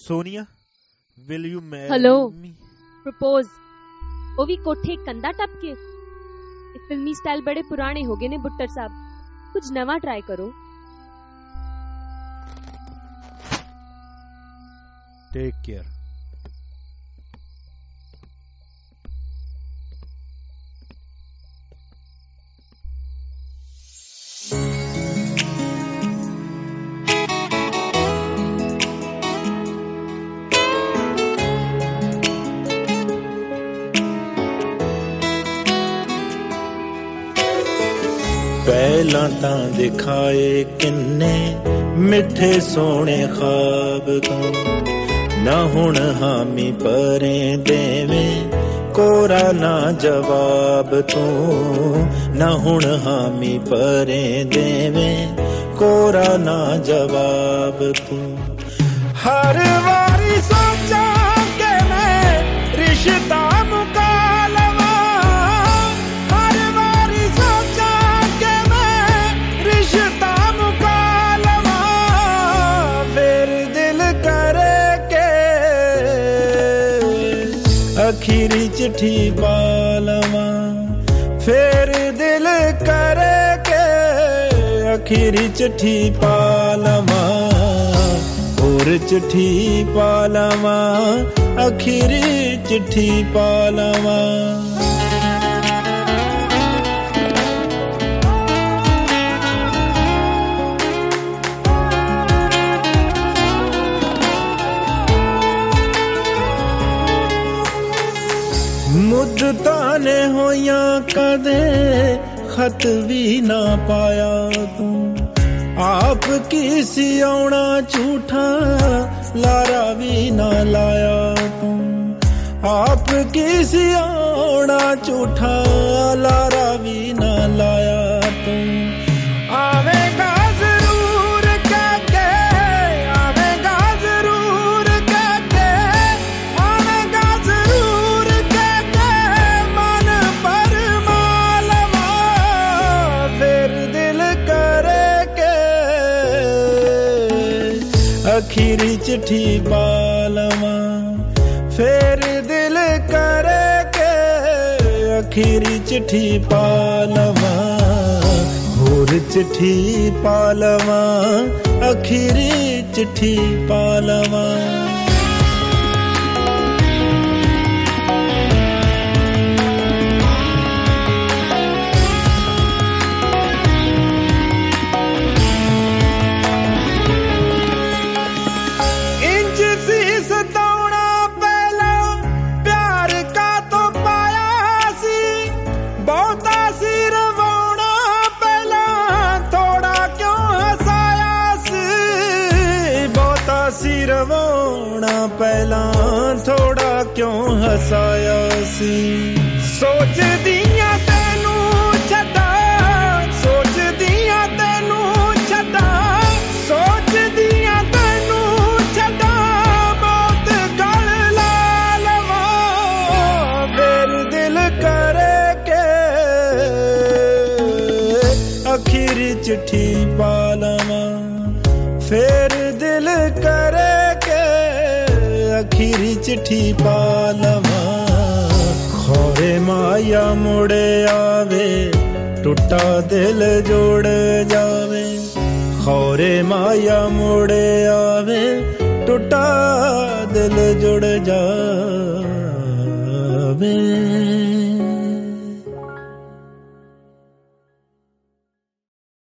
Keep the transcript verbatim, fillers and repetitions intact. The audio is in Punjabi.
Sonia, will you marry Hello. me? Propose ਉਹ ਵੀ ਕੋਠੇ ਕੰਧਾ ਟੱਪ ਕੇ। ਇਹ ਫਿਲਮੀ ਸਟਾਈਲ ਬੜੇ ਪੁਰਾਣੇ ਹੋ ਗਏ ਨੇ ਬੁੱਟਰ ਸਾਹਿਬ, ਕੁਝ ਨਵਾਂ ਟਰਾਈ ਕਰੋ। Take care. ਪਹਿਲਾਂ ਤਾਂ ਦਿਖਾਏ ਕਿੰਨੇ ਮਿੱਠੇ ਸੋਹਣੇ ਖਾਬ ਤੂੰ, ਨਾ ਹੁਣ ਹਾਮੀ ਪਰੇ ਦੇਵੇਂ ਕੋਰਾ ਨਾ ਜਵਾਬ ਤੂੰ, ਨਾ ਹੁਣ ਹਾਮੀ ਪਰੇ ਦੇਵੇਂ ਕੋਰਾ ਨਾ ਜਵਾਬ ਤੂੰ। ਹਰ ਵਾਰੀ ਸੋਚਾਂ ਕਿ ਮੈਂ ਰਿਸ਼ਤਾ ਮੁਕਾ ਅਖੀਰੀ ਚਿੱਠੀ ਪਾ ਲਵਾਂ, ਫੇਰ ਦਿਲ ਕਰੇ ਕਿ ਅਖੀਰੀ ਚਿੱਠੀ ਪਾ ਲਵਾਂ, ਹੋਰ ਚਿੱਠੀ ਪਾ ਲਵਾਂ, ਅਖੀਰੀ ਚਿੱਠੀ ਪਾ ਲਵਾਂ। ਮੁੱਦਤਾਂ ਨੇ ਹੋਈਆਂ ਕਦੇ ਖਤ ਵੀ ਨਾ ਪਾਇਆ ਤੂੰ, ਆਪ ਕੀ ਸੀ ਆਉਣਾ ਝੂਠਾ ਲਾਰਾ ਵੀ ਨਾ ਲਾਇਆ ਤੂੰ, ਆਪ ਕੀ ਸੀ ਆਉਣਾ ਝੂਠਾ ਲਾਰਾ ਵੀ ਨਾ ਲਾਇਆ ਤੂੰ। ਆਵੇਗਾ ਅਖੀਰੀ ਚਿੱਠੀ ਪਾ ਲਵਾਂ, ਫੇਰ ਦਿਲ ਕਰੇ ਕਿ ਅਖੀਰੀ ਚਿੱਠੀ ਪਾ ਲਵਾਂ, ਹੋਰ ਚਿੱਠੀ ਪਾ ਲਵਾਂ, ਅਖੀਰੀ ਚਿੱਠੀ ਪਾ ਲਵਾਂ। ਰਵਾਉਣਾ ਪਹਿਲਾਂ ਥੋੜਾ ਕਿਉਂ ਹਸਾਇਆ ਸੀ, ਸੋਚਦੀਆਂ ਤੈਨੂੰ ਛੱਡਾਂ, ਸੋਚਦੀਆਂ ਤੈਨੂੰ ਛੱਡਾਂ, ਸੋਚਦੀਆਂ ਤੈਨੂੰ ਛੱਡਾਂ, ਬਹੁਤ ਗਲ ਲਾ ਲਵਾਂ, ਫੇਰ ਦਿਲ ਕਰੇ ਕਿ ਅਖੀਰੀ ਚਿੱਠੀ ਪਾ ਲਵਾਂ, ਫੇਰ ਦਿਲ ਕਰੇ ਅਖੀਰੀ ਚਿੱਠੀ ਪਾ ਲਵਾਂ। ਖੋਰੇ ਮਾਇਆ ਮੁੜ ਆਵੇ, ਟੁੱਟਾ ਦਿਲ ਜੁੜ ਜਾਵੇ, ਖੋਰੇ ਮਾਇਆ ਮੁੜ ਆਵੇ, ਟੁੱਟਾ ਦਿਲ ਜੁੜ ਜਾਵੇ।